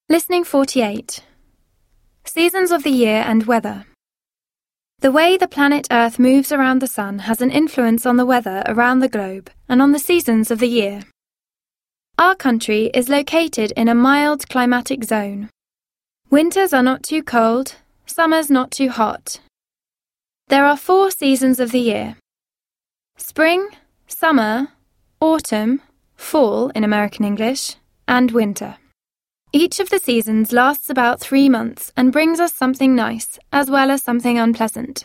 Listening 48. Seasons of the year and weather. The way the planet Earth moves around the sun has an influence on the weather around the globe and on the seasons of the year. Our country is located in a mild climatic zone. Winters are not too cold, summers not too hot. There are 4 seasons of the year: spring, summer, autumn, fall in American English, and winter. Each of the seasons lasts about 3 months and brings us something nice as well as something unpleasant.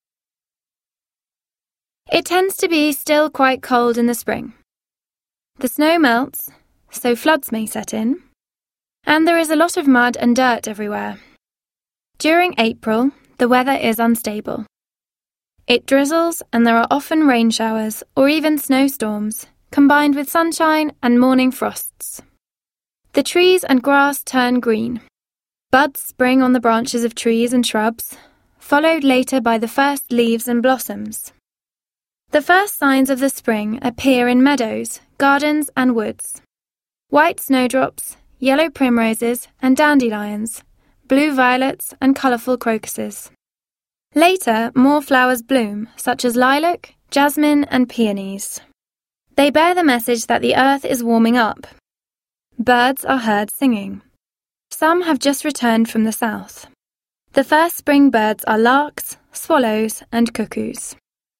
It tends to be still quite cold in the spring. The snow melts, so floods may set in, and there is a lot of mud and dirt everywhere. During April, the weather is unstable. It drizzles and there are often rain showers or even snowstorms, combined with sunshine and morning frosts. The trees and grass turn green. Buds spring on the branches of trees and shrubs, followed later by the first leaves and blossoms. The first signs of the spring appear in meadows, gardens and woods. White snowdrops, yellow primroses and dandelions, blue violets and colourful crocuses. Later, more flowers bloom, such as lilac, jasmine and peonies. They bear the message that the earth is warming up. Birds are heard singing. Some have just returned from the south. The first spring birds are larks, swallows, and cuckoos.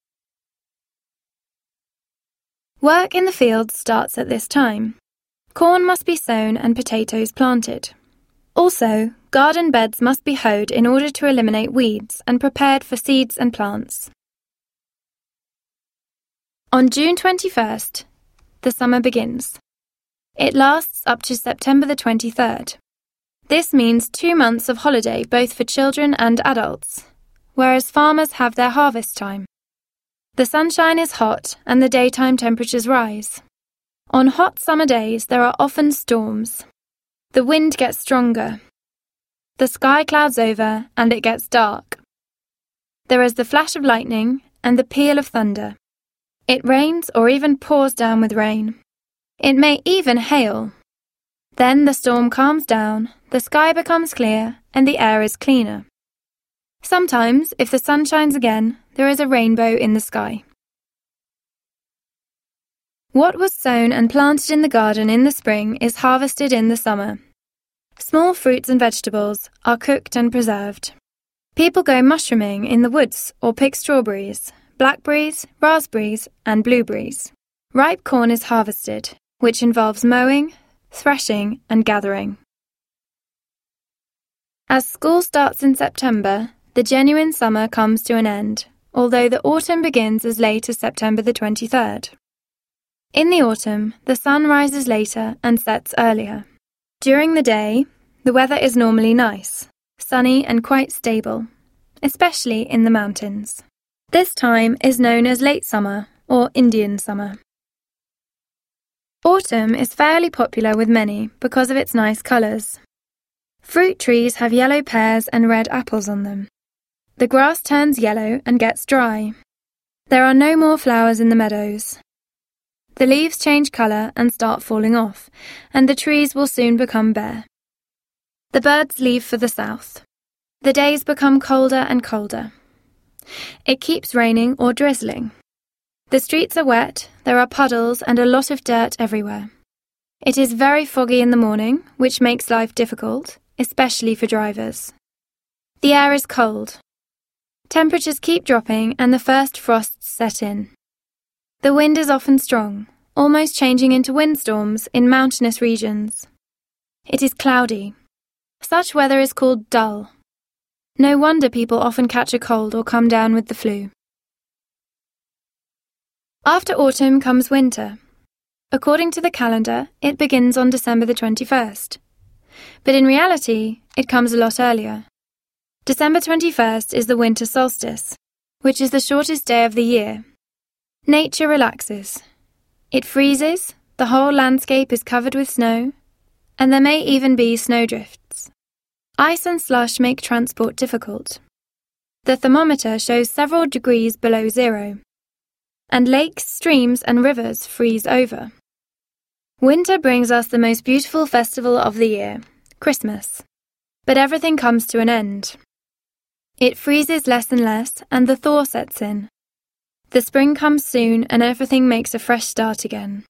Work in the fields starts at this time. Corn must be sown and potatoes planted. Also, garden beds must be hoed in order to eliminate weeds and prepared for seeds and plants. On June 21st, the summer begins. It lasts up to September the 23rd. This means 2 months of holiday both for children and adults, whereas farmers have their harvest time. The sunshine is hot and the daytime temperatures rise. On hot summer days there are often storms. The wind gets stronger. The sky clouds over and it gets dark. There is the flash of lightning and the peal of thunder. It rains or even pours down with rain. It may even hail. Then the storm calms down, the sky becomes clear, and the air is cleaner. Sometimes, if the sun shines again, there is a rainbow in the sky. What was sown and planted in the garden in the spring is harvested in the summer. Small fruits and vegetables are cooked and preserved. People go mushrooming in the woods or pick strawberries, blackberries, raspberries, and blueberries. Ripe corn is harvested, which involves mowing, threshing, and gathering. As school starts in September, the genuine summer comes to an end, although the autumn begins as late as September the 23rd. In the autumn, the sun rises later and sets earlier. During the day, the weather is normally nice, sunny and quite stable, especially in the mountains. This time is known as late summer or Indian summer. Autumn is fairly popular with many because of its nice colours. Fruit trees have yellow pears and red apples on them. The grass turns yellow and gets dry. There are no more flowers in the meadows. The leaves change colour and start falling off, and the trees will soon become bare. The birds leave for the south. The days become colder and colder. It keeps raining or drizzling. The streets are wet, there are puddles and a lot of dirt everywhere. It is very foggy in the morning, which makes life difficult, especially for drivers. The air is cold. Temperatures keep dropping and the first frosts set in. The wind is often strong, almost changing into windstorms in mountainous regions. It is cloudy. Such weather is called dull. No wonder people often catch a cold or come down with the flu. After autumn comes winter. According to the calendar, it begins on December the 21st. But in reality, it comes a lot earlier. December 21st is the winter solstice, which is the shortest day of the year. Nature relaxes. It freezes, the whole landscape is covered with snow, and there may even be snowdrifts. Ice and slush make transport difficult. The thermometer shows several degrees below zero. And lakes, streams and rivers freeze over. Winter brings us the most beautiful festival of the year, Christmas. But everything comes to an end. It freezes less and less, and the thaw sets in. The spring comes soon, and everything makes a fresh start again.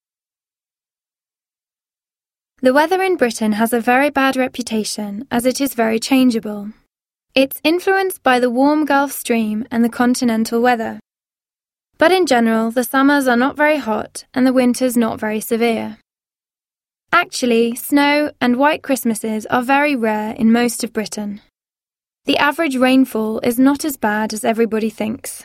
The weather in Britain has a very bad reputation, as it is very changeable. It's influenced by the warm Gulf Stream and the continental weather. But in general, the summers are not very hot and the winters not very severe. Actually, snow and white Christmases are very rare in most of Britain. The average rainfall is not as bad as everybody thinks.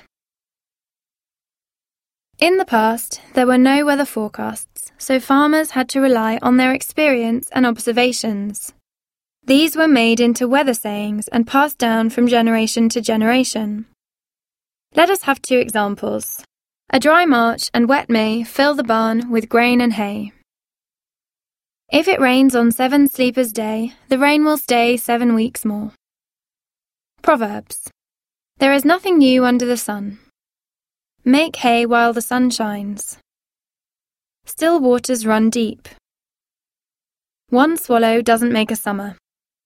In the past, there were no weather forecasts, so farmers had to rely on their experience and observations. These were made into weather sayings and passed down from generation to generation. Let us have 2 examples. A dry March and wet May fill the barn with grain and hay. If it rains on 7 sleepers' day, the rain will stay 7 weeks more. Proverbs. There is nothing new under the sun. Make hay while the sun shines. Still waters run deep. One swallow doesn't make a summer.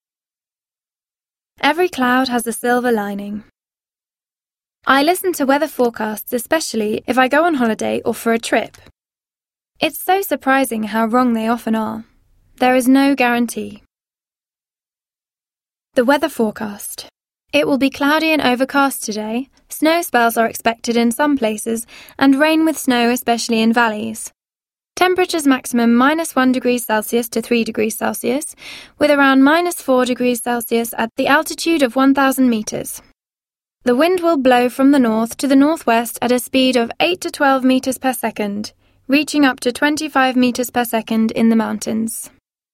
Every cloud has a silver lining. I listen to weather forecasts especially if I go on holiday or for a trip. It's so surprising how wrong they often are. There is no guarantee. The weather forecast. It will be cloudy and overcast today. Snow spells are expected in some places and rain with snow especially in valleys. Temperatures maximum -1 degree Celsius to 3 degrees Celsius, with around -4 degrees Celsius at the altitude of 1,000 meters. The wind will blow from the north to the northwest at a speed of 8 to 12 meters per second, reaching up to 25 meters per second in the mountains.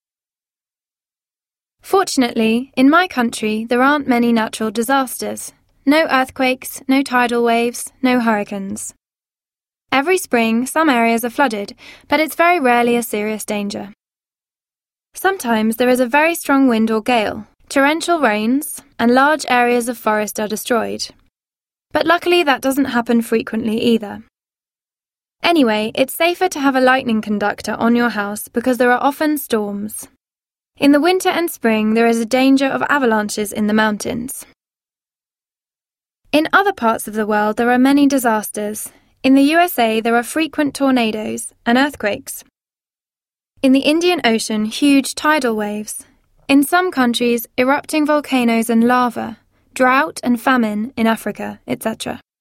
Fortunately, in my country, there aren't many natural disasters. No earthquakes, no tidal waves, no hurricanes. Every spring, some areas are flooded, but it's very rarely a serious danger. Sometimes there is a very strong wind or gale, torrential rains, and large areas of forest are destroyed. But luckily that doesn't happen frequently either. Anyway, it's safer to have a lightning conductor on your house because there are often storms. In the winter and spring, there is a danger of avalanches in the mountains. In other parts of the world, there are many disasters. In the USA, there are frequent tornadoes and earthquakes. In the Indian Ocean, huge tidal waves. In some countries, erupting volcanoes and lava, drought and famine in Africa, etc.